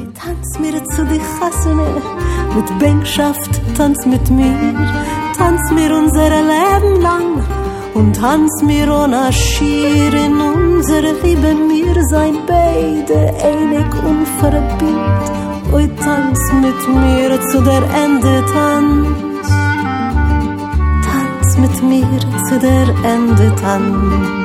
Tanz mir zu die Chassene, mit Bänkschaft tanz mit mir, tanz mir unser Leben lang und tanz mir ohne Schier in unsere Liebe, mir sein beide einig und verbiet. Oi, tanz mit mir zu der Ende, tanz mit mir zu der Ende, tanz.